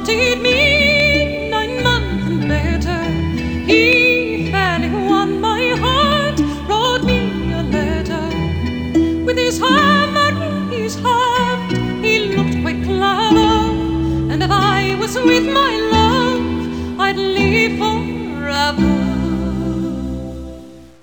wanted me 9 months and better. He fairly won my heart, wrote me a letter. With his hammer in his heart, he looked quite clever. And if I was with my